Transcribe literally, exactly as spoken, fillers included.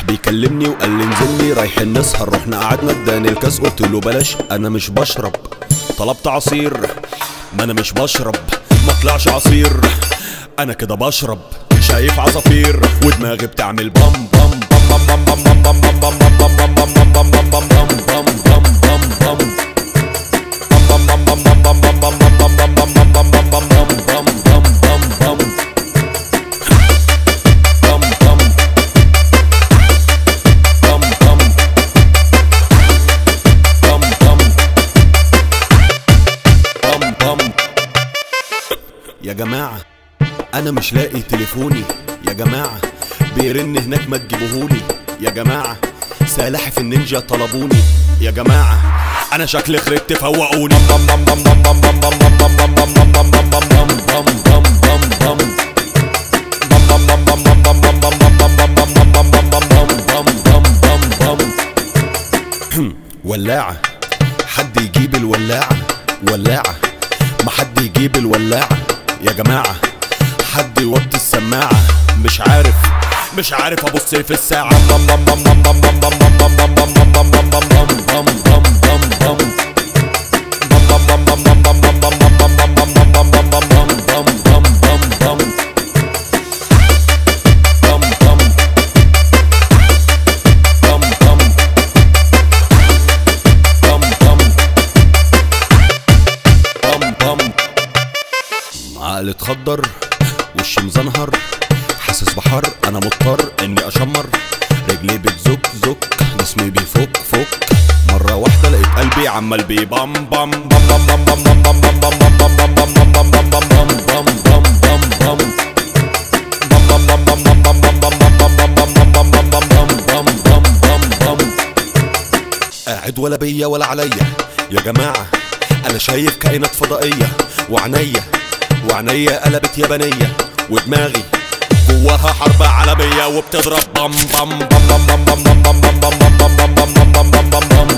بيكلمني وقال لي انزلني رايحين نسهر، رحنا قعدنا اداني الكاس قلت له بلاش انا مش بشرب. طلبت عصير ما انا مش بشرب، ما طلعش عصير انا كده بشرب. شايف عصافير ودماغي بتعمل بام بام بام بام بام بام بام بام بام بام بام بام بام بام بام بام بام بام يا جماعة أنا مش لاقي تليفوني، يا جماعة بيرن هناك ما تجيبوهولي، يا جماعة سلاحف النينجا طلبوني، يا جماعة أنا شكلي خربت فوقوني. ولاعة حد يجيب الولاعة، ولاعة ما حد يجيب الولاعة، يا جماعة حد يوطي السماعة. مش عارف مش عارف ابص في الساعة. عقلي اتخدر وشي مزنهر، حاسس بحر انا مضطر اني اشمر، رجلي بتزك زك جسمي بيفك فك، مرة واحدة لقيت قلبي عمال بي بام بام بام بام بام بام بام بام بام بام بام بام بام بام بام. قاعد ولا بيا ولا عليا يا جماعة، انا شايف كائنات فضائية وعنيا وعنيا قلبت يابانية، ودماغي جواها حرب عالمية وبتضرب بام بام بام بام بام بام بام بام بام بام بام بام بام بام بام.